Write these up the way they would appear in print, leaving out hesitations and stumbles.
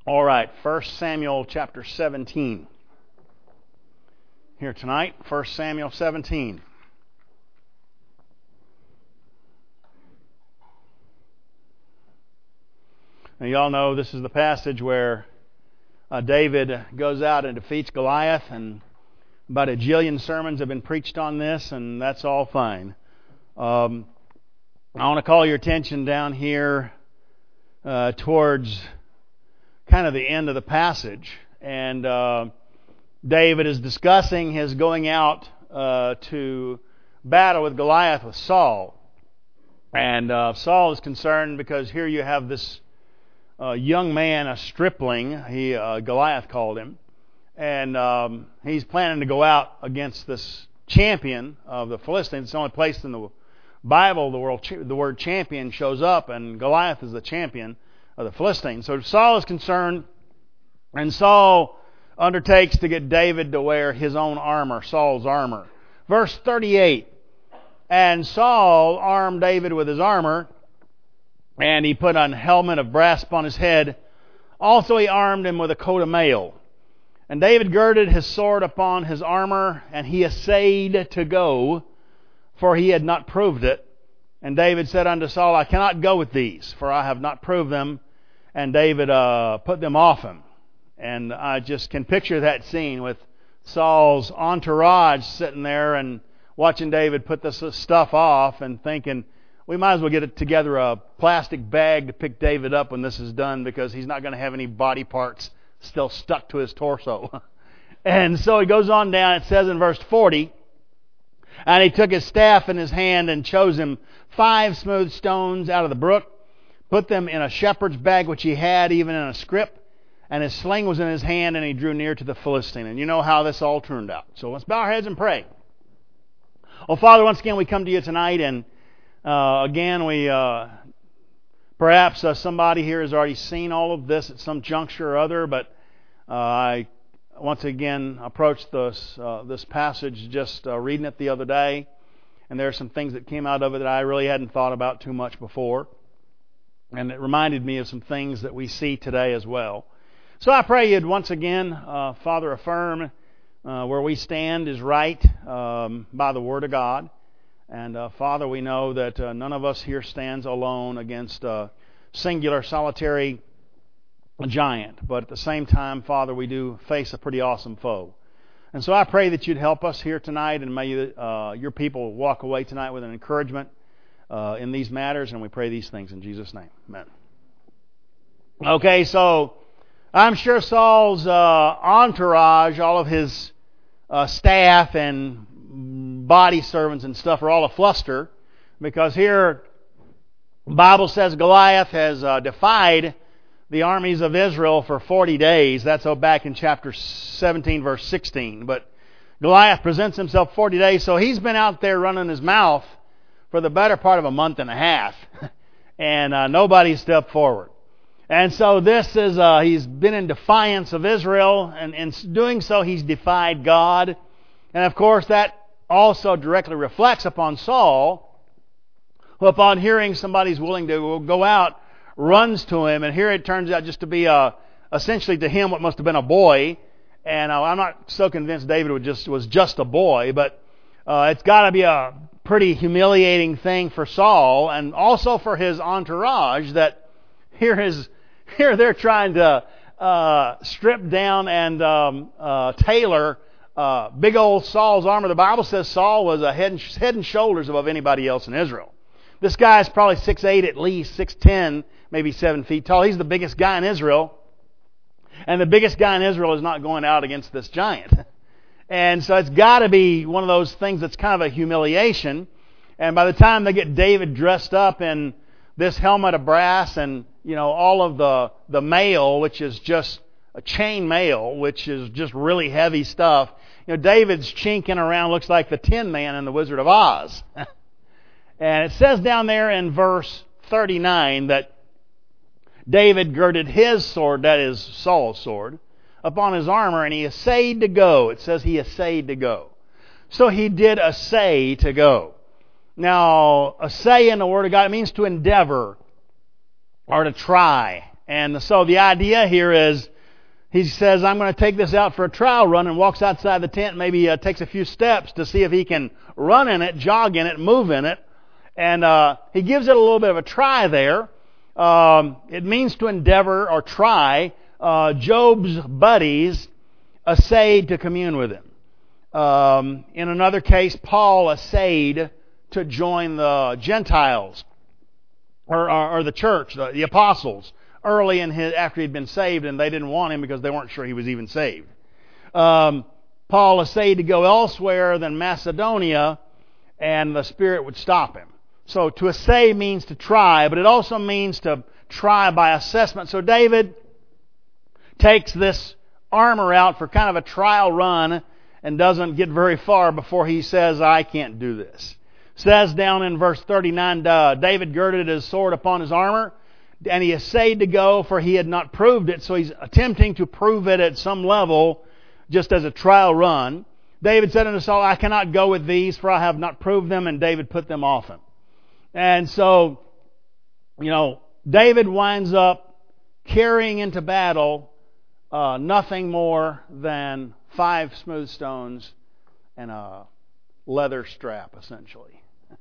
All right, 1 Samuel chapter 17. Here tonight, 1 Samuel 17. Now, you all know this is the passage where David goes out and defeats Goliath, and about a jillion sermons have been preached on this, and that's all fine. I want to call your attention down here towards kind of the end of the passage, and David is discussing his going out to battle with Goliath with Saul, and Saul is concerned because here you have this young man, a stripling, Goliath called him, and he's planning to go out against this champion of the Philistines. It's the only place in the Bible the word champion shows up, and Goliath is the champion of the Philistines. So Saul is concerned, and Saul undertakes to get David to wear his own armor, Saul's armor. Verse 38, and Saul armed David with his armor, and he put a helmet of brass upon his head. Also he armed him with a coat of mail. And David girded his sword upon his armor, and he essayed to go, for he had not proved it. And David said unto Saul, I cannot go with these, for I have not proved them. And David put them off him. And I just can picture that scene with Saul's entourage sitting there and watching David put this stuff off and thinking, we might as well get together a plastic bag to pick David up when this is done, because he's not going to have any body parts still stuck to his torso. And so he goes on down. It says in verse 40, and he took his staff in his hand and chose him 5 smooth stones out of the brook, put them in a shepherd's bag which he had, even in a scrip, and his sling was in his hand, and he drew near to the Philistine. And you know how this all turned out. So let's bow our heads and pray. Well, Father, once again we come to you tonight, and again we perhaps somebody here has already seen all of this at some juncture or other, but I once again approached this passage just reading it the other day, and there are some things that came out of it that I really hadn't thought about too much before, and it reminded me of some things that we see today as well. So I pray you'd once again, Father, affirm where we stand is right by the Word of God. And Father, we know that none of us here stands alone against a singular, solitary giant. But at the same time, Father, we do face a pretty awesome foe. And so I pray that you'd help us here tonight, and may your people walk away tonight with an encouragement in these matters. And we pray these things in Jesus' name. Amen. Okay, so I'm sure Saul's entourage, all of his staff and body servants and stuff are all a fluster, because here the Bible says Goliath has defied the armies of Israel for 40 days. That's back in chapter 17, verse 16. But Goliath presents himself 40 days, so he's been out there running his mouth for the better part of a month and a half, and nobody stepped forward. And so this is, he's been in defiance of Israel, and in doing so he's defied God. And of course that also directly reflects upon Saul, who upon hearing somebody's willing to go out, runs to him, and here it turns out just to be essentially to him what must have been a boy. And I'm not so convinced David was just a boy, but it's got to be a pretty humiliating thing for Saul, and also for his entourage, that here they're trying to strip down and tailor big old Saul's armor. The Bible says Saul was a head and shoulders above anybody else in Israel. This guy is probably 6'8", at least 6'10", maybe 7 feet tall. He's the biggest guy in Israel, and the biggest guy in Israel is not going out against this giant. And so it's got to be one of those things that's kind of a humiliation. And by the time they get David dressed up in this helmet of brass and all of the mail, which is just a chain mail, which is just really heavy stuff. David's chinking around, looks like the Tin Man in The Wizard of Oz. And it says down there in verse 39 that David girded his sword, that is Saul's sword, upon his armor, and he essayed to go. It says he essayed to go. So he did essay to go. Now, essay in the Word of God, it means to endeavor or to try. And so the idea here is, he says, I'm going to take this out for a trial run, and walks outside the tent, maybe takes a few steps to see if he can run in it, jog in it, move in it. And he gives it a little bit of a try there. It means to endeavor or try. Job's buddies essayed to commune with him. In another case, Paul essayed to join the Gentiles or the church, the apostles, early in after he'd been saved, and they didn't want him because they weren't sure he was even saved. Paul essayed to go elsewhere than Macedonia, and the Spirit would stop him. So to essay means to try, but it also means to try by assessment. So David takes this armor out for kind of a trial run and doesn't get very far before he says, I can't do this. Says down in verse 39, David girded his sword upon his armor, and he essayed to go, for he had not proved it. So he's attempting to prove it at some level, just as a trial run. David said unto Saul, I cannot go with these, for I have not proved them. And David put them off him. And so, David winds up carrying into battle nothing more than 5 smooth stones and a leather strap, essentially.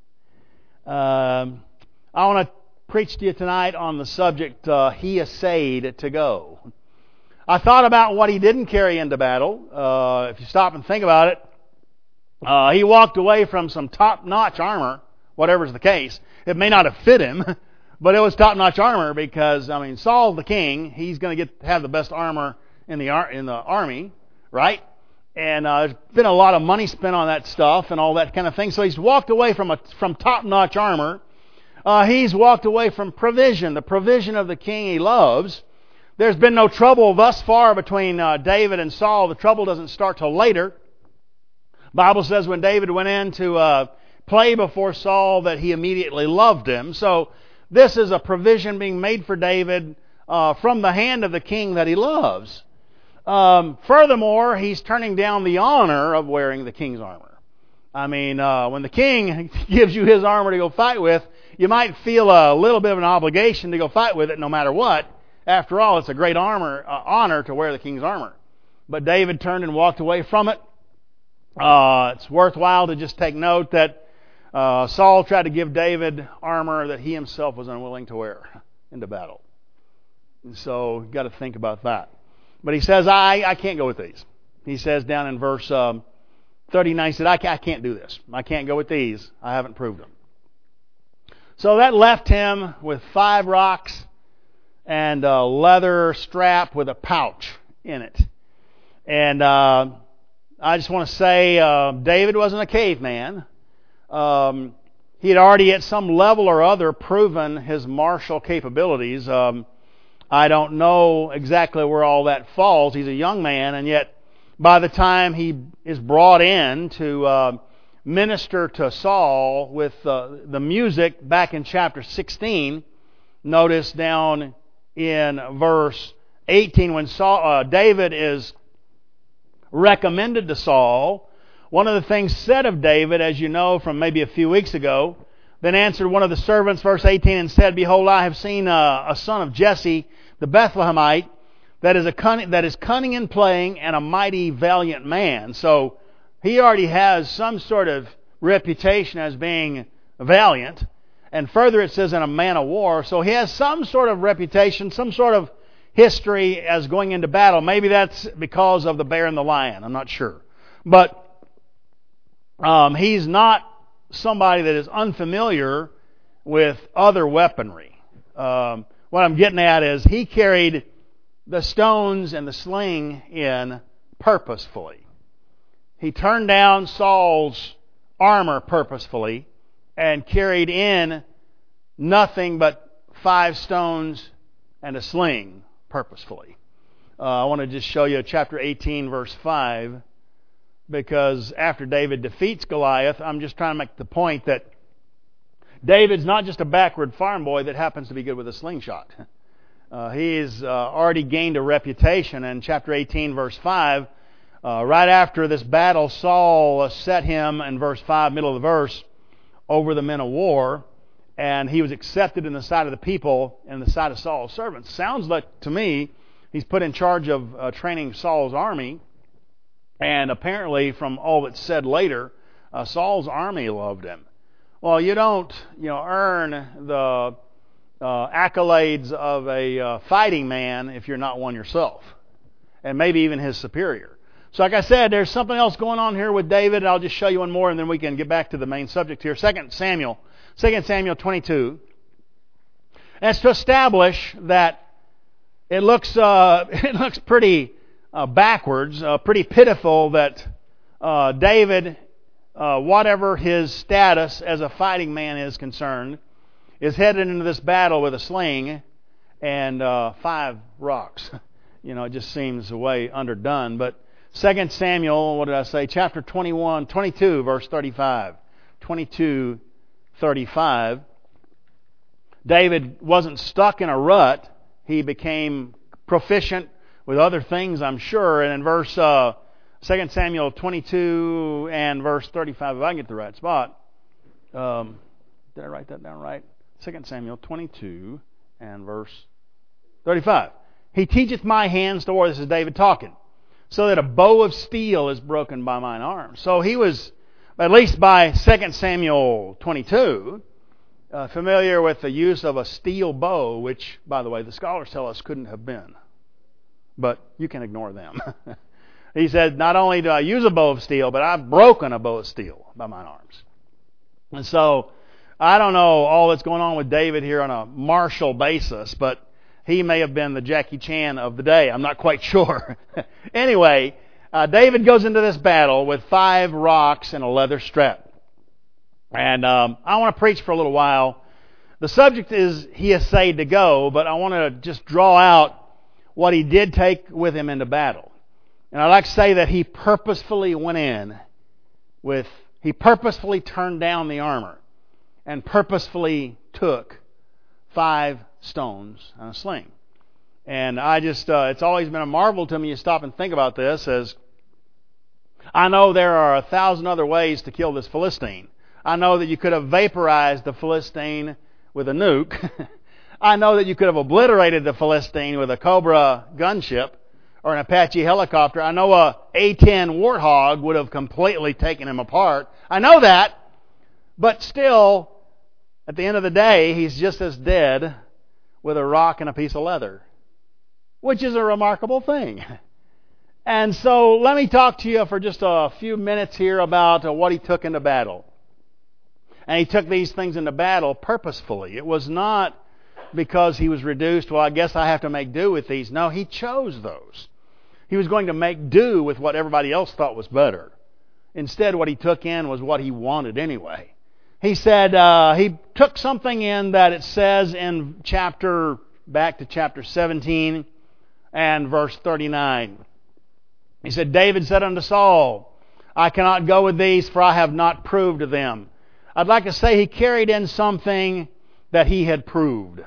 I want to preach to you tonight on the subject, he essayed to go. I thought about what he didn't carry into battle. If you stop and think about it, he walked away from some top-notch armor, whatever's the case. It may not have fit him, but it was top-notch armor because, Saul the king, he's going to have the best armor in the army, right? And there's been a lot of money spent on that stuff and all that kind of thing. So he's walked away from top-notch armor. He's walked away from provision, the provision of the king he loves. There's been no trouble thus far between David and Saul. The trouble doesn't start till later. The Bible says when David went in to play before Saul that he immediately loved him. So this is a provision being made for David from the hand of the king that he loves. Furthermore, he's turning down the honor of wearing the king's armor. When the king gives you his armor to go fight with, you might feel a little bit of an obligation to go fight with it no matter what. After all, it's a great honor to wear the king's armor. But David turned and walked away from it. It's worthwhile to just take note that Saul tried to give David armor that he himself was unwilling to wear into battle. And so you've got to think about that. But he says, I can't go with these. He says down in verse 39, he said, I can't do this. I can't go with these. I haven't proved them. So that left him with 5 rocks and a leather strap with a pouch in it. And I just want to say David wasn't a caveman. He had already at some level or other proven his martial capabilities. I don't know exactly where all that falls. He's a young man, and yet by the time he is brought in to minister to Saul with the music back in chapter 16, notice down in verse 18 when David is recommended to Saul, one of the things said of David, as you know from maybe a few weeks ago, then answered one of the servants, verse 18, and said, Behold, I have seen a son of Jesse, the Bethlehemite, that is cunning in playing and a mighty valiant man. So he already has some sort of reputation as being valiant. And further it says, in a man of war. So he has some sort of reputation, some sort of history as going into battle. Maybe that's because of the bear and the lion. I'm not sure. But he's not somebody that is unfamiliar with other weaponry. What I'm getting at is he carried the stones and the sling in purposefully. He turned down Saul's armor purposefully and carried in nothing but 5 stones and a sling purposefully. I want to just show you chapter 18, verse 5, because after David defeats Goliath, I'm just trying to make the point that David's not just a backward farm boy that happens to be good with a slingshot. He's already gained a reputation. In chapter 18, verse 5, right after this battle, Saul set him, in verse 5, middle of the verse, over the men of war. and he was accepted in the sight of the people and the sight of Saul's servants. Sounds like to me he's put in charge of training Saul's army, and apparently from all that's said later, Saul's army loved him. Well, you don't earn the accolades of a fighting man if you're not one yourself, and maybe even his superior. So like I said, there's something else going on here with David, and I'll just show you one more, and then we can get back to the main subject here. 2 Samuel 22. And it's to establish that it looks pretty backwards, pretty pitiful that David, whatever his status as a fighting man is concerned, is headed into this battle with a sling and 5 rocks. It just seems way underdone. But 2 Samuel, what did I say? Chapter 22, verse 35. 22:35. David wasn't stuck in a rut. He became proficient with other things, I'm sure. And in verse 2 Samuel 22 and verse 35, if I can get the right spot. Did I write that down right? 2 Samuel 22 and verse 35. He teacheth my hands to war. This is David talking. So that a bow of steel is broken by mine arm. So he was, at least by 2 Samuel 22, familiar with the use of a steel bow, which, by the way, the scholars tell us couldn't have been. But you can ignore them. He said, not only do I use a bow of steel, but I've broken a bow of steel by mine arms. And so, I don't know all that's going on with David here on a martial basis, but he may have been the Jackie Chan of the day. I'm not quite sure. Anyway, David goes into this battle with 5 rocks and a leather strap. And I want to preach for a little while. The subject is he essayed to go, but I want to just draw out what he did take with him into battle. And I'd like to say that he purposefully went in he purposefully turned down the armor and purposefully took 5 stones and a sling. And I just, it's always been a marvel to me. You stop and think about this, as I know there are 1,000 other ways to kill this Philistine. I know that you could have vaporized the Philistine with a nuke. I know that you could have obliterated the Philistine with a Cobra gunship or an Apache helicopter. I know a A-10 Warthog would have completely taken him apart. I know that, but still, at the end of the day, he's just as dead with a rock and a piece of leather, which is a remarkable thing. And so let me talk to you for just a few minutes here about what he took into battle. And he took these things into battle purposefully. It was not because he was reduced, well, I guess I have to make do with these. No, he chose those. He was going to make do with what everybody else thought was better. Instead, what he took in was what he wanted anyway. He said he took something in that it says in back to chapter 17 and verse 39. He said, David said unto Saul, I cannot go with these, for I have not proved them. I'd like to say he carried in something that he had proved.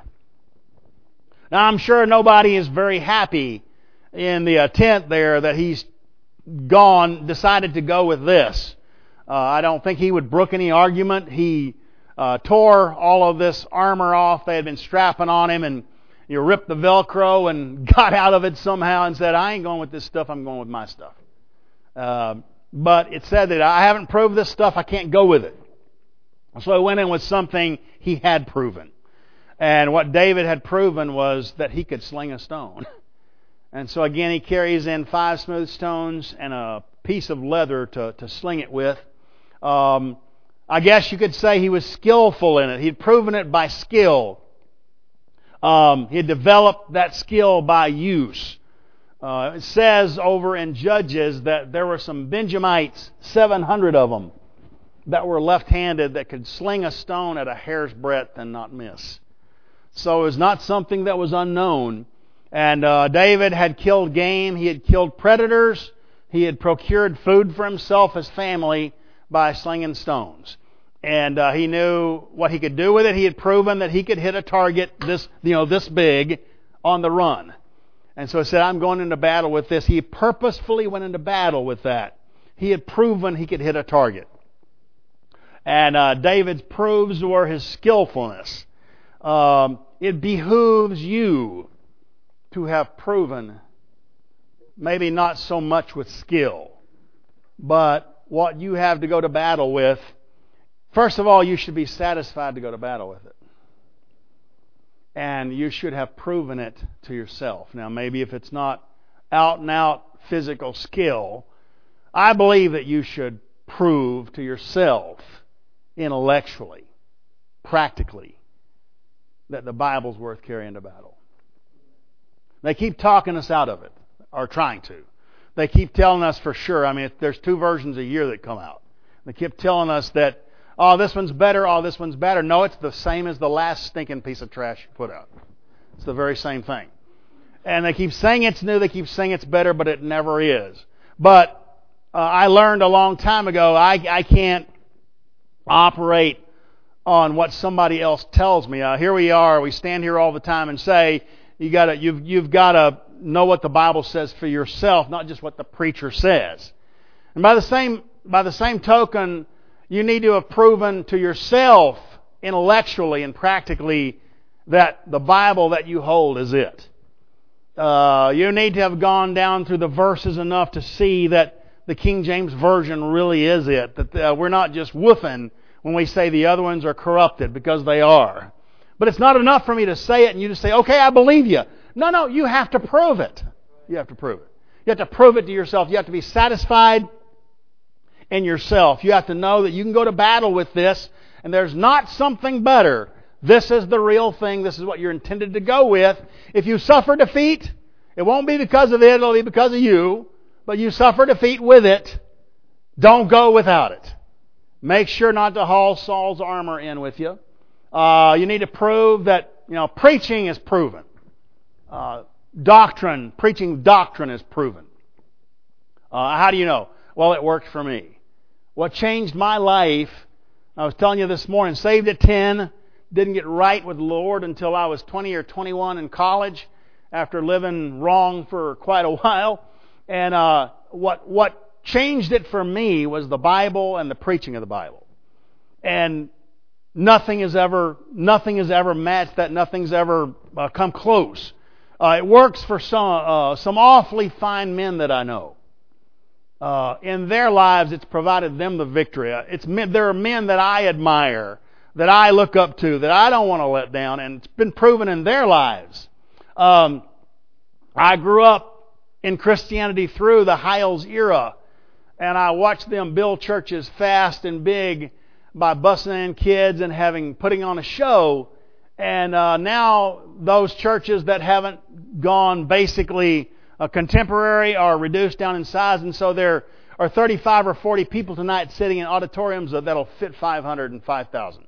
Now, I'm sure nobody is very happy in the tent there that he's decided to go with this. I don't think he would brook any argument. He tore all of this armor off. They had been strapping on him, and you ripped the Velcro and got out of it somehow and said, I ain't going with this stuff, I'm going with my stuff. But it said that I haven't proved this stuff, I can't go with it. So he went in with something he had proven. And what David had proven was that he could sling a stone. And so again, he carries in 5 smooth stones and a piece of leather to sling it with. I guess you could say he was skillful in it. He'd proven it by skill. He had developed that skill by use. It says over in Judges that there were some Benjamites, 700 of them, that were left-handed that could sling a stone at a hair's breadth and not miss. So it was not something that was unknown. And David had killed game. He had killed predators. He had procured food for himself, his family, by slinging stones. And he knew what he could do with it. He had proven that he could hit a target this big on the run. And so he said, I'm going into battle with this. He purposefully went into battle with that. He had proven he could hit a target. And David's proofs were his skillfulness. It behooves you to have proven, maybe not so much with skill, but what you have to go to battle with. First of all, you should be satisfied to go to battle with it. And you should have proven it to yourself. Now, maybe if it's not out and out physical skill, I believe that you should prove to yourself intellectually, practically, that the Bible's worth carrying to battle. They keep talking us out of it, or trying to. They keep telling us for sure. I mean, there's 2 versions a year that come out. They keep telling us that, oh, this one's better, oh, this one's better. No, it's the same as the last stinking piece of trash you put out. It's the very same thing. And they keep saying it's new, they keep saying it's better, but it never is. But I learned a long time ago, I can't operate on what somebody else tells me. Here we are, we stand here all the time and say, you've got to know what the Bible says for yourself, not just what the preacher says. And by the same token, you need to have proven to yourself intellectually and practically that the Bible that you hold is it. You need to have gone down through the verses enough to see that the King James Version really is it. That we're not just woofing when we say the other ones are corrupted, because they are. But it's not enough for me to say it and you just say, okay, I believe you. No, you have to prove it. You have to prove it. You have to prove it to yourself. You have to be satisfied in yourself. You have to know that you can go to battle with this, and there's not something better. This is the real thing. This is what you're intended to go with. If you suffer defeat, it won't be because of it, it'll be because of you. But you suffer defeat with it. Don't go without it. Make sure not to haul Saul's armor in with you. You need to prove that, preaching is proven. Preaching doctrine is proven. How do you know? Well, it worked for me. What changed my life, I was telling you this morning, saved at 10, didn't get right with the Lord until I was 20 or 21 in college, after living wrong for quite a while. And what changed it for me was the Bible and the preaching of the Bible. And nothing has ever matched that. Nothing's ever come close. It works for some awfully fine men that I know. In their lives, it's provided them the victory. There are men that I admire, that I look up to, that I don't want to let down, and it's been proven in their lives. I grew up in Christianity through the Hiles era, and I watched them build churches fast and big by busing in kids and putting on a show. And now those churches that haven't gone basically contemporary are reduced down in size, and so there are 35 or 40 people tonight sitting in auditoriums that'll fit 500 and 5,000.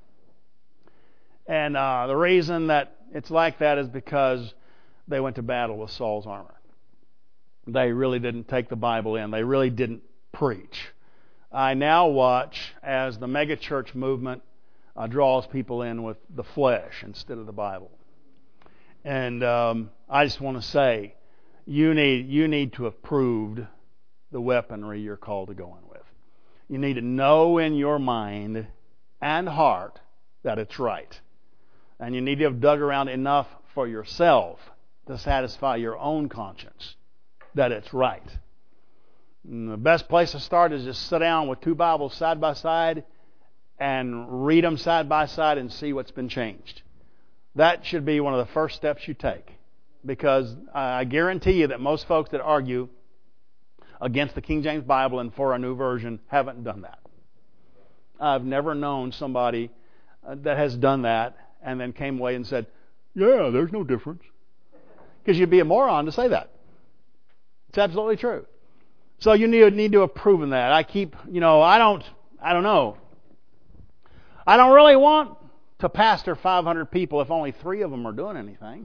And the reason that it's like that is because they went to battle with Saul's armor. They really didn't take the Bible in. They really didn't preach. I now watch as the megachurch movement draws people in with the flesh instead of the Bible. And I just want to say, you need to have proved the weaponry you're called to go in with. You need to know in your mind and heart that it's right. And you need to have dug around enough for yourself to satisfy your own conscience that it's right. And the best place to start is just sit down with 2 Bibles side by side and read them side by side and see what's been changed. That should be one of the first steps you take, because I guarantee you that most folks that argue against the King James Bible and for a new version haven't done that. I've never known somebody that has done that and then came away and said, yeah, there's no difference. Because you'd be a moron to say that. It's absolutely true. So you need to have proven that. I don't know. I don't really want to pastor 500 people if only 3 of them are doing anything.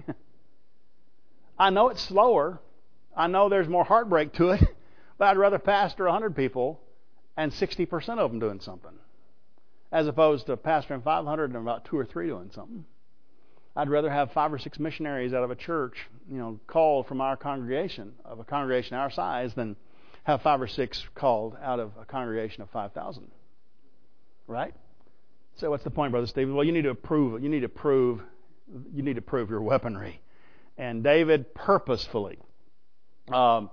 I know it's slower. I know there's more heartbreak to it. But I'd rather pastor 100 people and 60% of them doing something, as opposed to pastoring 500 and about 2 or 3 doing something. I'd rather have 5 or 6 missionaries out of a church, called from our congregation, of a congregation our size, than have 5 or 6 called out of a congregation of 5,000. Right? So what's the point, Brother Stephen? Well, you need to prove your weaponry. And David purposefully, don't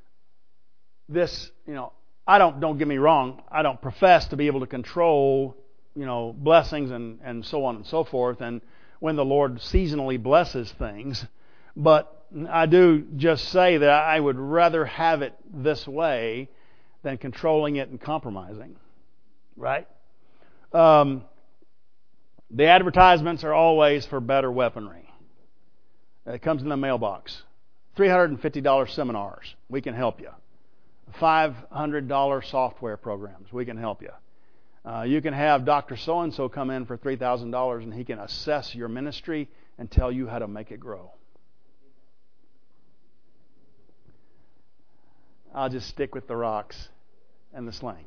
get me wrong, I don't profess to be able to control, blessings and so on and so forth, and when the Lord seasonally blesses things, but I do just say that I would rather have it this way than controlling it and compromising. Right? The advertisements are always for better weaponry. It comes in the mailbox. $350 seminars. We can help you. $500 software programs. We can help you. You can have Dr. So-and-so come in for $3,000 and he can assess your ministry and tell you how to make it grow. I'll just stick with the rocks and the sling.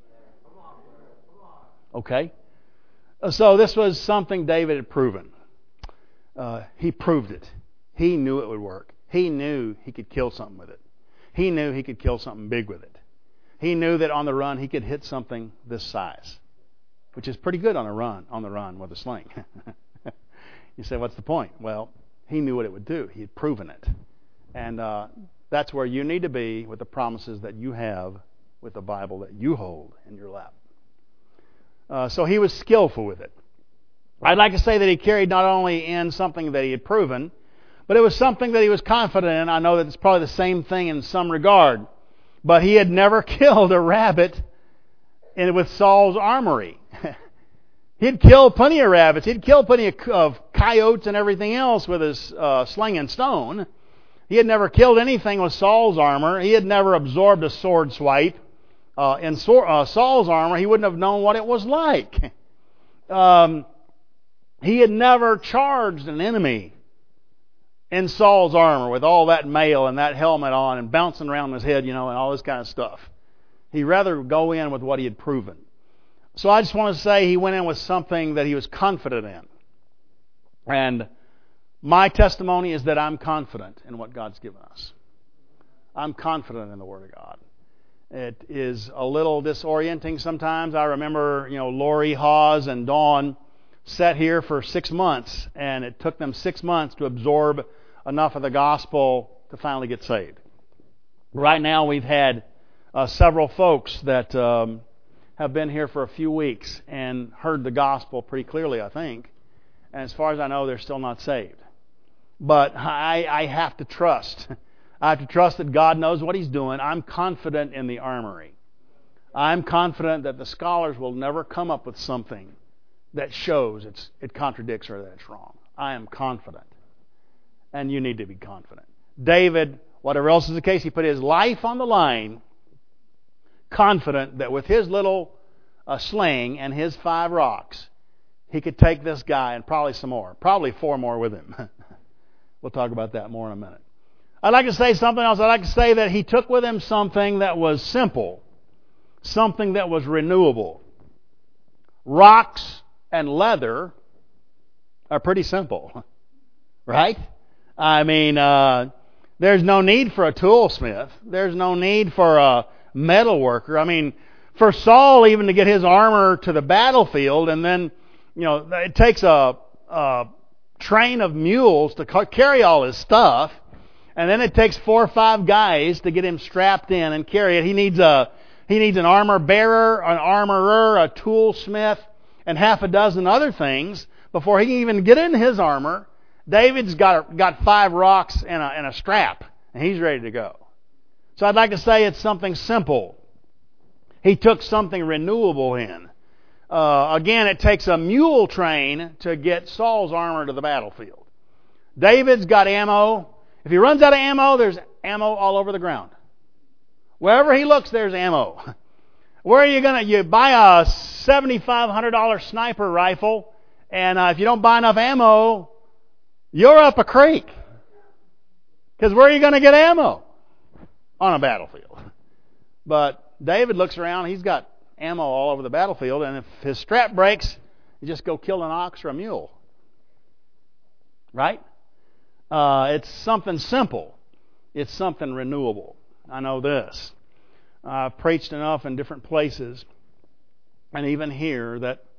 Okay? So this was something David had proven. He proved it. He knew it would work. He knew he could kill something with it. He knew he could kill something big with it. He knew that on the run he could hit something this size, which is pretty good on the run with a sling. You say, what's the point? Well, he knew what it would do. He had proven it. And that's where you need to be with the promises that you have with the Bible that you hold in your lap. So he was skillful with it. I'd like to say that he carried not only in something that he had proven, but it was something that he was confident in. I know that it's probably the same thing in some regard. But he had never killed a rabbit with Saul's armory. He'd killed plenty of rabbits. He'd killed plenty of coyotes and everything else with his sling and stone. He had never killed anything with Saul's armor. He had never absorbed a sword swipe. In Saul's armor, he wouldn't have known what it was like. He had never charged an enemy in Saul's armor with all that mail and that helmet on and bouncing around his head, and all this kind of stuff. He'd rather go in with what he had proven. So I just want to say he went in with something that he was confident in. And my testimony is that I'm confident in what God's given us. I'm confident in the Word of God. It is a little disorienting sometimes. I remember, Lori, Hawes, and Dawn sat here for 6 months, and it took them 6 months to absorb enough of the gospel to finally get saved. Right now we've had several folks that have been here for a few weeks and heard the gospel pretty clearly, I think. And as far as I know, they're still not saved. But I have to trust. I have to trust that God knows what He's doing. I'm confident in the armory. I'm confident that the scholars will never come up with something that shows it contradicts or that it's wrong. I am confident. And you need to be confident. David, whatever else is the case, he put his life on the line, confident that with his little sling and his 5 rocks, he could take this guy and probably some more. Probably 4 more with him. We'll talk about that more in a minute. I'd like to say something else. I'd like to say that he took with him something that was simple, something that was renewable. Rocks and leather are pretty simple, right? I mean, there's no need for a toolsmith. There's no need for a metal worker. I mean, for Saul even to get his armor to the battlefield, and then, it takes a train of mules to carry all his stuff, and then it takes 4 or 5 guys to get him strapped in and carry it. He needs an armor bearer, an armorer, a toolsmith, and half a dozen other things before he can even get in his armor. David's got 5 rocks and a strap, and he's ready to go. So I'd like to say it's something simple. He took something renewable in. Again, it takes a mule train to get Saul's armor to the battlefield. David's got ammo. If he runs out of ammo, there's ammo all over the ground. Wherever he looks, there's ammo. Where are you buy a $7,500 sniper rifle, and if you don't buy enough ammo, you're up a creek. Because where are you going to get ammo? On a battlefield. But David looks around, he's got ammo all over the battlefield, and if his strap breaks, you just go kill an ox or a mule. Right? It's something simple. It's something renewable. I know this. I've preached enough in different places, and even here, that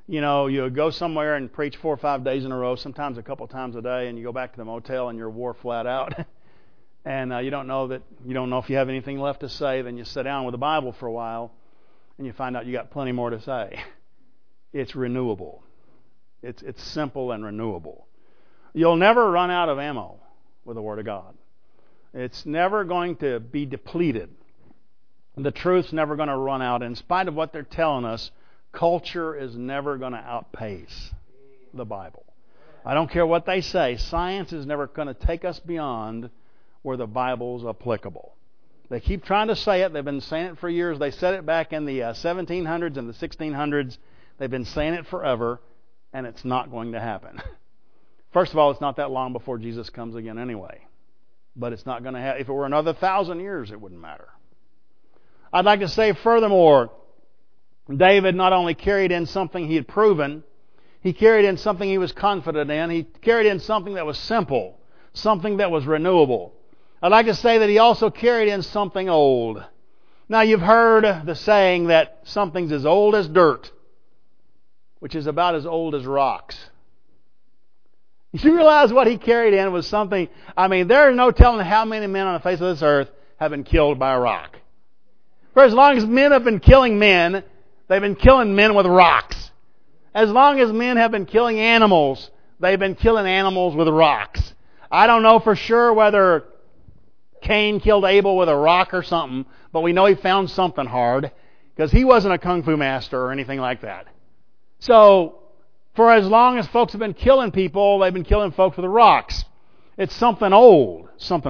You go somewhere and preach 4 or 5 days in a row, sometimes a couple times a day, and you go back to the motel and you're wore flat out, and you don't know if you have anything left to say. Then you sit down with the Bible for a while, and you find out you got plenty more to say. It's renewable. It's simple and renewable. You'll never run out of ammo with the Word of God. It's never going to be depleted. The truth's never going to run out. In spite of what they're telling us, culture is never going to outpace the Bible. I don't care what they say. Science is never going to take us beyond where the Bible's applicable. They keep trying to say it. They've been saying it for years. They said it back in the 1700s and the 1600s. They've been saying it forever, and it's not going to happen. First of all, it's not that long before Jesus comes again anyway. But it's not going to happen. If it were another 1,000 years, it wouldn't matter. I'd like to say furthermore, David not only carried in something he had proven, he carried in something he was confident in. He carried in something that was simple, something that was renewable. I'd like to say that he also carried in something old. Now, you've heard the saying that something's as old as dirt, which is about as old as rocks. You realize what he carried in was something, there is no telling how many men on the face of this earth have been killed by a rock. For as long as men have been killing men, they've been killing men with rocks. As long as men have been killing animals, they've been killing animals with rocks. I don't know for sure whether Cain killed Abel with a rock or something, but we know he found something hard, because he wasn't a kung fu master or anything like that. So, for as long as folks have been killing people, they've been killing folks with rocks. It's something old.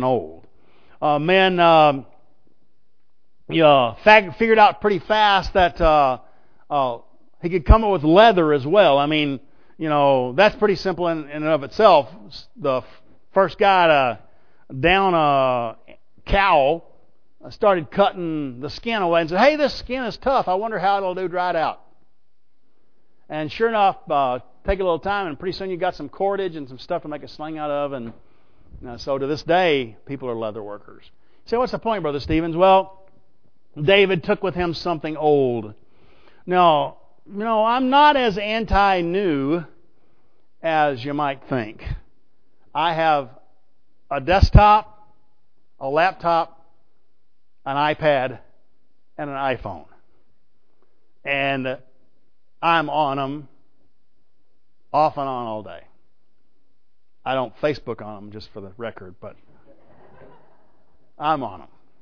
Men figured out pretty fast that he could come up with leather as well. That's pretty simple in and of itself. The first guy to down a cow started cutting the skin away and said, "Hey, this skin is tough. I wonder how it'll do dried out." And sure enough, take a little time, and pretty soon you got some cordage and some stuff to make a sling out of. And so to this day, people are leather workers. So what's the point, Brother Stevens? Well, David took with him something old. Now, I'm not as anti-new as you might think. I have a desktop, a laptop, an iPad, and an iPhone. And I'm on them off and on all day. I don't Facebook on them, just for the record, but I'm on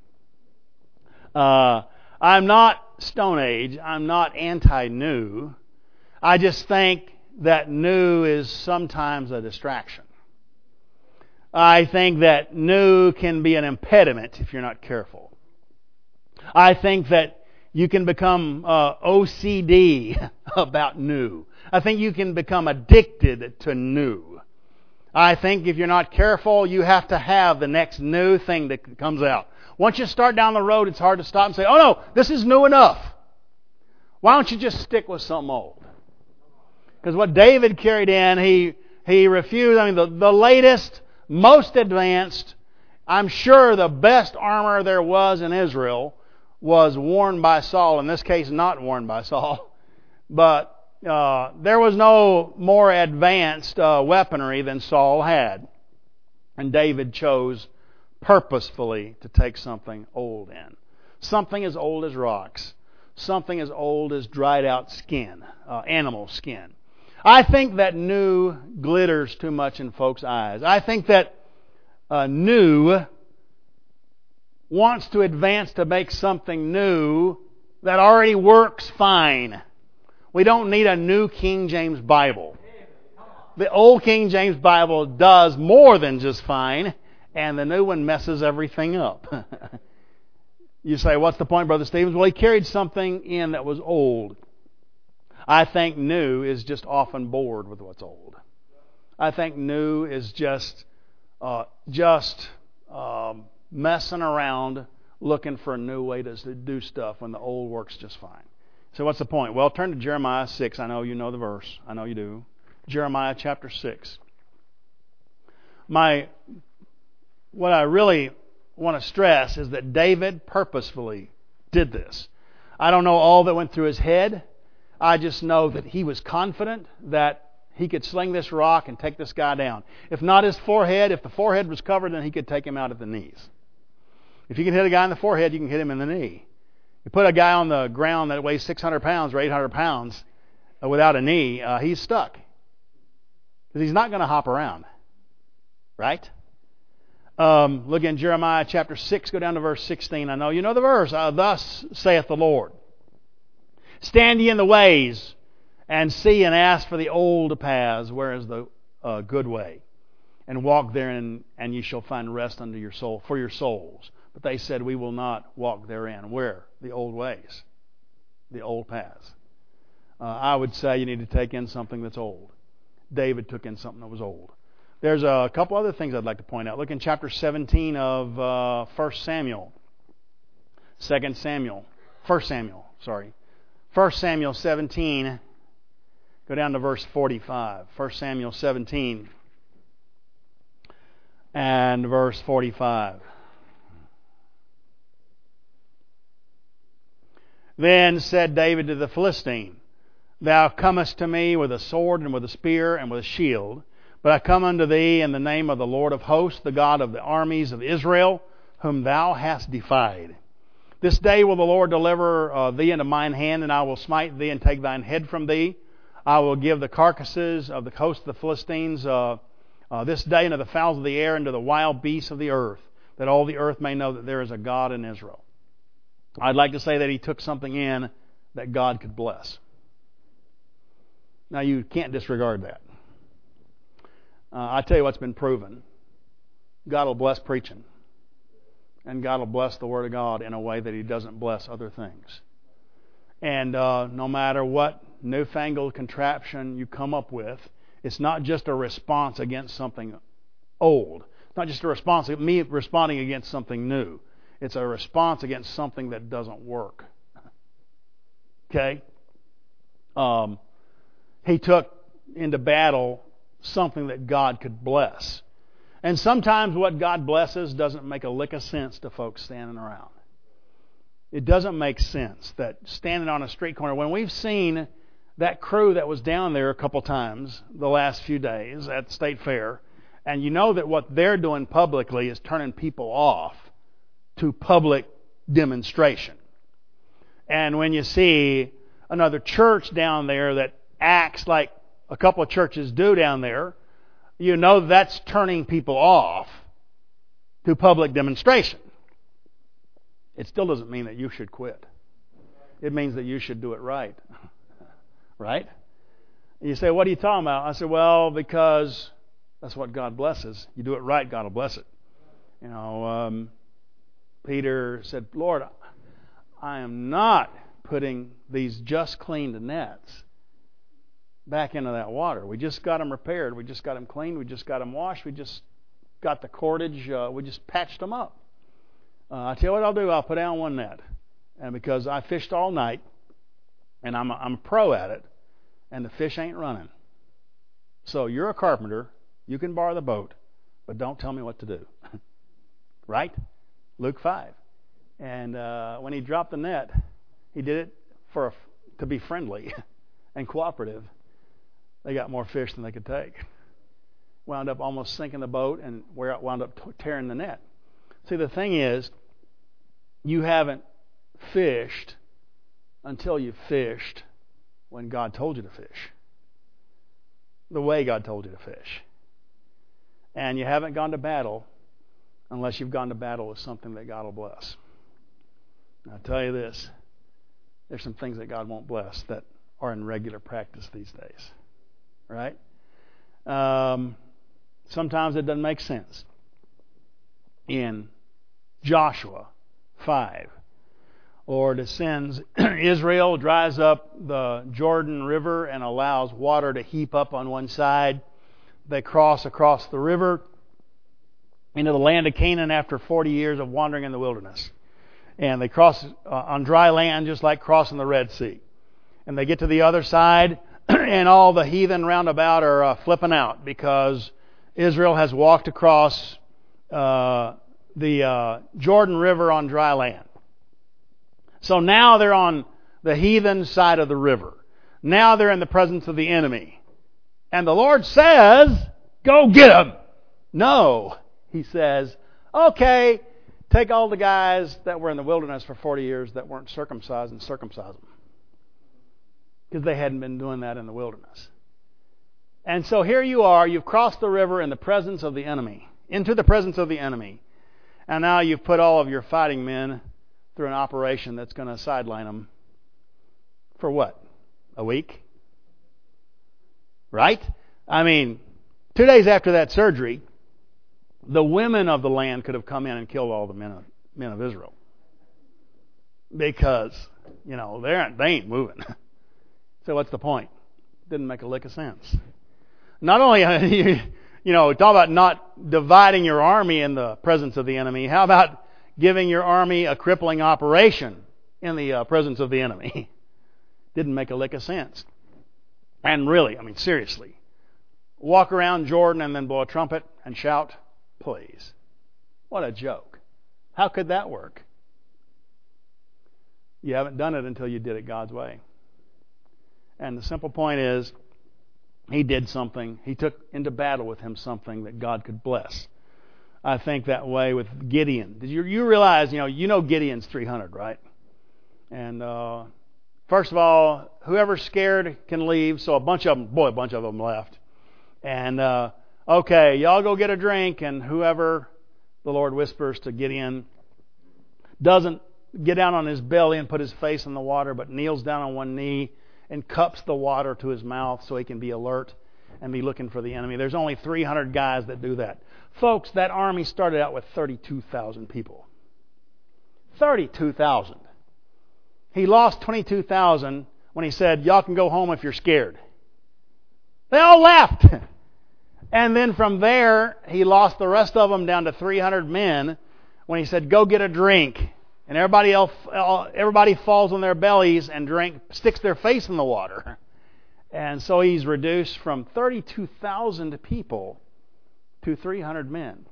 them. I'm not Stone Age. I'm not anti-new. I just think that new is sometimes a distraction. I think that new can be an impediment if you're not careful. I think that you can become OCD about new. I think you can become addicted to new. I think if you're not careful, you have to have the next new thing that comes out. Once you start down the road, it's hard to stop and say, "Oh no, this is new enough." Why don't you just stick with something old? Because what David carried in, he refused. The latest, most advanced, I'm sure the best armor there was in Israel was worn by Saul. In this case, not worn by Saul. But there was no more advanced weaponry than Saul had. And David chose purposefully to take something old in. Something as old as rocks. Something as old as dried out skin, animal skin. I think that new glitters too much in folks' eyes. I think that new wants to advance to make something new that already works fine. We don't need a new King James Bible. The old King James Bible does more than just fine, and the new one messes everything up. You say, "What's the point, Brother Stevens?" Well, he carried something in that was old. I think new is just often bored with what's old. I think new is just messing around looking for a new way to do stuff when the old works just fine. So what's the point? Well, turn to Jeremiah 6. I know you know the verse. I know you do. Jeremiah chapter 6. What I really want to stress is that David purposefully did this. I don't know all that went through his head. I just know that he was confident that he could sling this rock and take this guy down. If not his forehead, if the forehead was covered, then he could take him out at the knees. If you can hit a guy in the forehead, you can hit him in the knee. You put a guy on the ground that weighs 600 pounds or 800 pounds without a knee, he's stuck. Because he's not going to hop around. Right? Look in Jeremiah chapter 6, go down to verse 16. I know you know the verse. Thus saith the Lord, stand ye in the ways, and see and ask for the old paths, where is the good way, and walk therein, and ye shall find rest unto your soul for your souls. But they said, we will not walk therein. Where? The old ways, the old paths. I would say you need to take in something that's old. David took in something that was old. There's a couple other things I'd like to point out. Look in chapter 17 of 1 Samuel. 1 Samuel 17. Go down to verse 45. 1 Samuel 17 and verse 45. Then said David to the Philistine, thou comest to me with a sword and with a spear and with a shield, but I come unto thee in the name of the Lord of hosts, the God of the armies of Israel, whom thou hast defied. This day will the Lord deliver thee into mine hand, and I will smite thee and take thine head from thee. I will give the carcasses of the host of the Philistines this day unto the fowls of the air and to the wild beasts of the earth, that all the earth may know that there is a God in Israel. I'd like to say that he took something in that God could bless. Now you can't disregard that. I tell you what's been proven. God will bless preaching. And God will bless the Word of God in a way that He doesn't bless other things. And no matter what newfangled contraption you come up with, it's not just a response against something old. It's not just a response, me responding against something new. It's a response against something that doesn't work. Okay? He took into battle something that God could bless. And sometimes what God blesses doesn't make a lick of sense to folks standing around. It doesn't make sense that standing on a street corner, when we've seen that crew that was down there a couple times the last few days at the State Fair, and you know that what they're doing publicly is turning people off to public demonstration. And when you see another church down there that acts like a couple of churches do down there, you know that's turning people off to public demonstration. It still doesn't mean that you should quit. It means that you should do it right. Right? You say, what are you talking about? I said, well, because that's what God blesses. You do it right, God will bless it. You know, Peter said, Lord, I am not putting these just cleaned nets back into that water. We just got them repaired. We just got them cleaned. We just got them washed. We just got the cordage. We just patched them up. I tell you what I'll do. I'll put down one net. And because I fished all night, and I'm a pro at it, and the fish ain't running. So you're a carpenter. You can borrow the boat, but don't tell me what to do. Right? Luke 5. And when he dropped the net, he did it to be friendly and cooperative. They got more fish than they could take. Wound up almost sinking the boat, and wound up tearing the net. See, the thing is, you haven't fished until you've fished when God told you to fish. The way God told you to fish. And you haven't gone to battle unless you've gone to battle with something that God will bless. I'll tell you this. There's some things that God won't bless that are in regular practice these days. Right? Sometimes it doesn't make sense. In Joshua 5, Lord ascends Israel, dries up the Jordan River and allows water to heap up on one side. They cross across the river into the land of Canaan after 40 years of wandering in the wilderness. And they cross on dry land just like crossing the Red Sea. And they get to the other side and all the heathen round about are flipping out because Israel has walked across the Jordan River on dry land. So now they're on the heathen side of the river. Now they're in the presence of the enemy. And the Lord says, go get them. No. He says, okay, take all the guys that were in the wilderness for 40 years that weren't circumcised and circumcise them. Because they hadn't been doing that in the wilderness. And so here you are, you've crossed the river in the presence of the enemy, into the presence of the enemy. And now you've put all of your fighting men through an operation that's going to sideline them for what? A week? Right? I mean, 2 days after that surgery, the women of the land could have come in and killed all the men of Israel. Because, they ain't moving. So what's the point? Didn't make a lick of sense. Not only, talk about not dividing your army in the presence of the enemy. How about giving your army a crippling operation in the presence of the enemy? Didn't make a lick of sense. And really, seriously, walk around Jordan and then blow a trumpet and shout, please. What a joke. How could that work? You haven't done it until you did it God's way. And the simple point is, he did something. He took into battle with him something that God could bless. I think that way with Gideon. Did you realize, Gideon's 300, right? And first of all, whoever's scared can leave. So a bunch of them left. And okay, y'all go get a drink. And whoever the Lord whispers to Gideon doesn't get down on his belly and put his face in the water, but kneels down on one knee and cups the water to his mouth so he can be alert and be looking for the enemy. There's only 300 guys that do that. Folks, that army started out with 32,000 people. 32,000. He lost 22,000 when he said, y'all can go home if you're scared. They all left. And then from there, he lost the rest of them down to 300 men when he said, go get a drink. And everybody falls on their bellies and sticks their face in the water. And so he's reduced from 32,000 people to 300 men.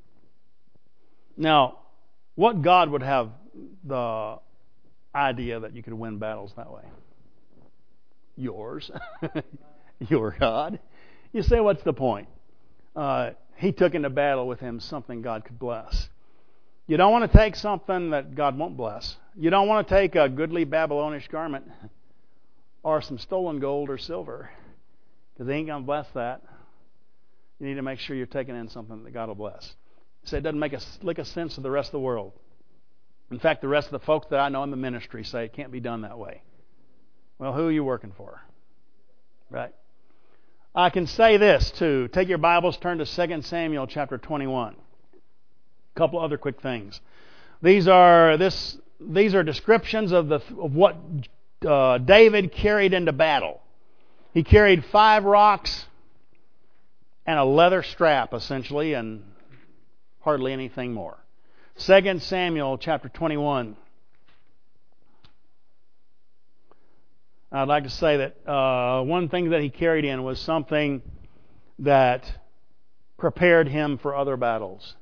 Now, what God would have the idea that you could win battles that way? Yours. Your God. You say, what's the point? He took into battle with him something God could bless. You don't want to take something that God won't bless. You don't want to take a goodly Babylonish garment or some stolen gold or silver, because He ain't going to bless that. You need to make sure you're taking in something that God will bless. So it doesn't make a lick of sense to the rest of the world. In fact, the rest of the folks that I know in the ministry say it can't be done that way. Well, who are you working for? Right? I can say this too. Take your Bibles, turn to 2 Samuel chapter 21. A couple other quick things. These are descriptions of what David carried into battle. He carried 5 rocks and a leather strap, essentially, and hardly anything more. 2 Samuel chapter 21. I'd like to say that one thing that he carried in was something that prepared him for other battles.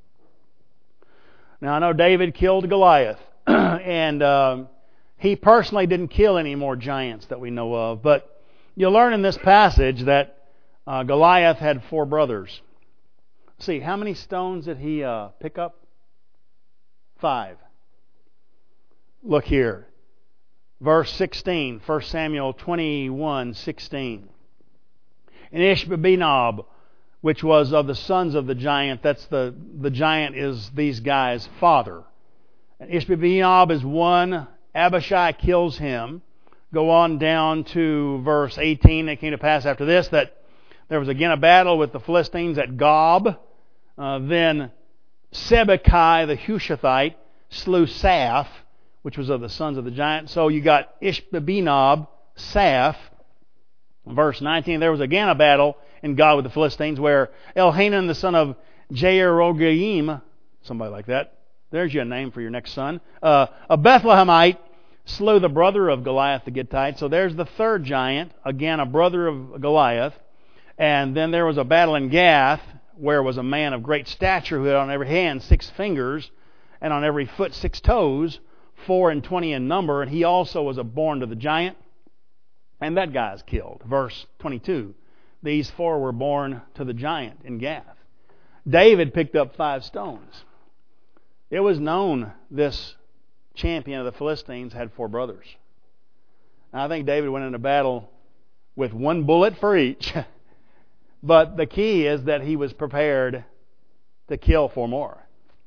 Now, I know David killed Goliath, and he personally didn't kill any more giants that we know of, but you'll learn in this passage that Goliath had 4 brothers. See, how many stones did he pick up? 5. Look here. Verse 16, 1 Samuel 21:16. And Ishbi-Benob, which was of the sons of the giant, that's the giant is these guys' father. And Ishbi-Benob is one, Abishai kills him. Go on down to verse 18. It came to pass after this that there was again a battle with the Philistines at Gob. Then Sibbecai the Hushathite slew Saph, which was of the sons of the giant. So you got Ishbi-Benob, Saph. Verse 19, there was again a battle in God with the Philistines where Elhanan the son of Jair-Ogaim, somebody like that, there's your name for your next son, a Bethlehemite, slew the brother of Goliath the Gittite. So there's the third giant, again a brother of Goliath. And then there was a battle in Gath where was a man of great stature who had on every hand 6 fingers and on every foot 6 toes, 24 in number, and he also was born to the giant. and that guy is killed. Verse 22, these 4 were born to the giant in Gath. David picked up 5 stones. It was known this champion of the Philistines had 4 brothers. And I think David went into battle with 1 bullet for each. But the key is that he was prepared to kill 4 more.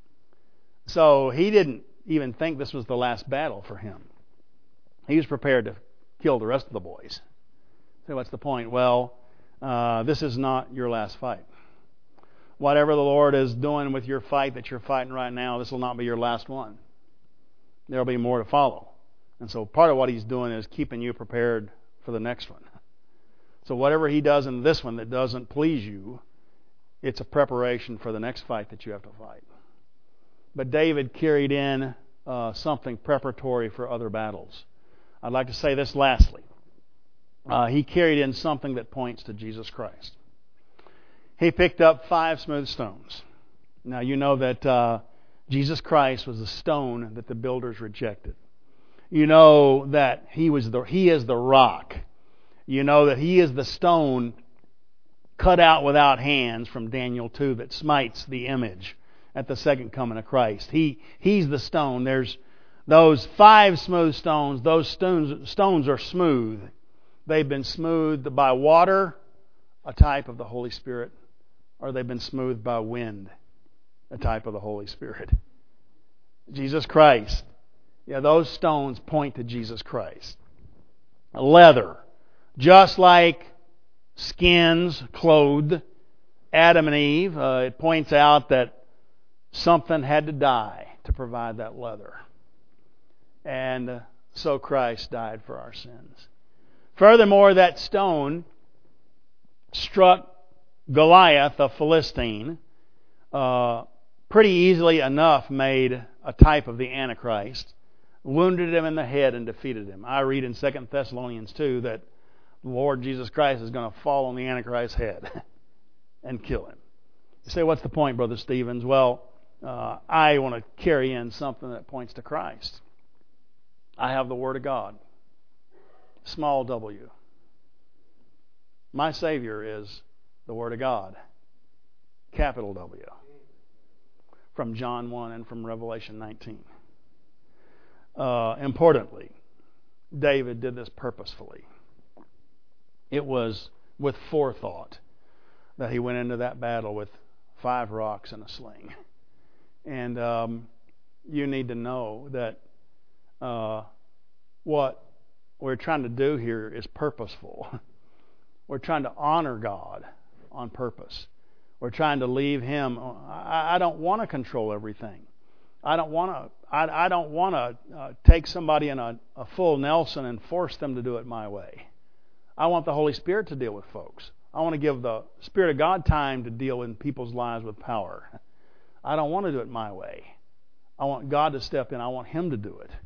So he didn't even think this was the last battle for him. He was prepared to kill the rest of the boys. So what's the point? Well, this is not your last fight. Whatever the Lord is doing with your fight that you're fighting right now, this will not be your last one. There will be more to follow. And so part of what He's doing is keeping you prepared for the next one. So whatever He does in this one that doesn't please you, it's a preparation for the next fight that you have to fight. But David carried in something preparatory for other battles. I'd like to say this lastly. He carried in something that points to Jesus Christ. He picked up 5 smooth stones. Now you know that Jesus Christ was the stone that the builders rejected. You know that He is the rock. You know that He is the stone cut out without hands from Daniel 2 that smites the image at the second coming of Christ. He's the stone. There's those 5 smooth stones. Those stones are smooth. They've been smoothed by water, a type of the Holy Spirit, or they've been smoothed by wind, a type of the Holy Spirit. Jesus Christ. Yeah, those stones point to Jesus Christ. Leather. Just like skins clothed Adam and Eve, it points out that something had to die to provide that leather. And so Christ died for our sins. Furthermore, that stone struck Goliath, a Philistine, pretty easily enough made a type of the Antichrist, wounded him in the head and defeated him. I read in 2 Thessalonians 2 that the Lord Jesus Christ is going to fall on the Antichrist's head and kill him. You say, what's the point, Brother Stevens? Well, I want to carry in something that points to Christ. I have the Word of God. Small w. My Savior is the Word of God. Capital W. From John 1 and from Revelation 19. Importantly, David did this purposefully. It was with forethought that he went into that battle with 5 rocks and a sling. And you need to know that what we're trying to do here is purposeful. We're trying to honor God on purpose. We're trying to leave Him. I don't want to control everything. I don't want to take somebody in a full Nelson and force them to do it my way. I want the Holy Spirit to deal with folks. I want to give the Spirit of God time to deal in people's lives with power. I don't want to do it my way. I want God to step in. I want Him to do it.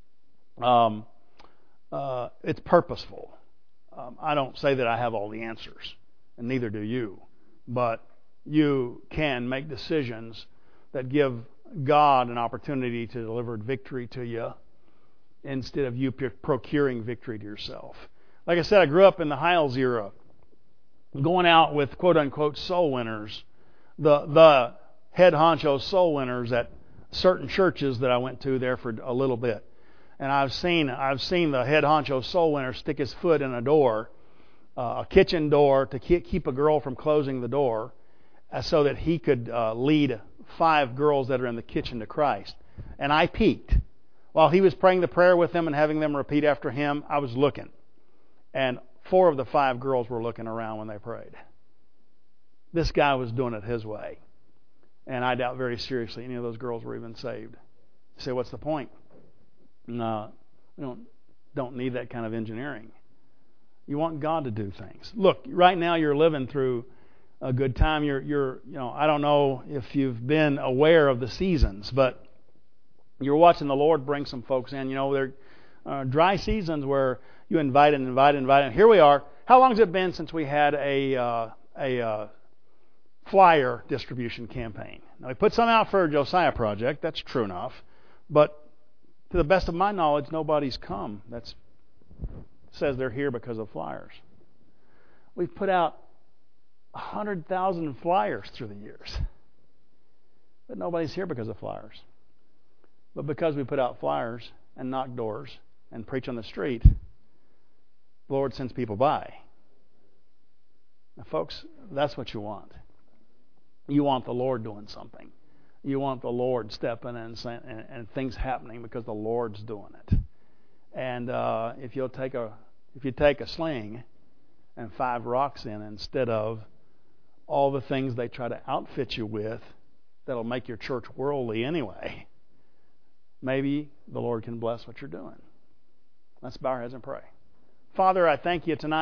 It's purposeful. I don't say that I have all the answers, and neither do you. But you can make decisions that give God an opportunity to deliver victory to you instead of you procuring victory to yourself. Like I said, I grew up in the Hiles era, going out with quote-unquote soul winners, the head honcho soul winners at certain churches that I went to there for a little bit. And I've seen the head honcho soul winner stick his foot in a door, a kitchen door, to keep a girl from closing the door, so that he could lead 5 girls that are in the kitchen to Christ. And I peeked. While he was praying the prayer with them and having them repeat after him, I was looking. And 4 of the 5 girls were looking around when they prayed. This guy was doing it his way. And I doubt very seriously any of those girls were even saved. You say, what's the point? No, we don't need that kind of engineering. You want God to do things. Look, right now you're living through a good time. I don't know if you've been aware of the seasons, but you're watching the Lord bring some folks in. There are dry seasons where you invite and invite and invite. And here we are. How long has it been since we had a flyer distribution campaign? Now, we put some out for a Josiah project. That's true enough. But to the best of my knowledge, nobody's come that's says they're here because of flyers. We've put out 100,000 flyers through the years. But nobody's here because of flyers. But because we put out flyers and knock doors and preach on the street, the Lord sends people by. Now, folks, that's what you want. You want the Lord doing something. You want the Lord stepping in and things happening because the Lord's doing it. And if you take a sling and 5 rocks in instead of all the things they try to outfit you with that'll make your church worldly anyway, maybe the Lord can bless what you're doing. Let's bow our heads and pray. Father, I thank you tonight.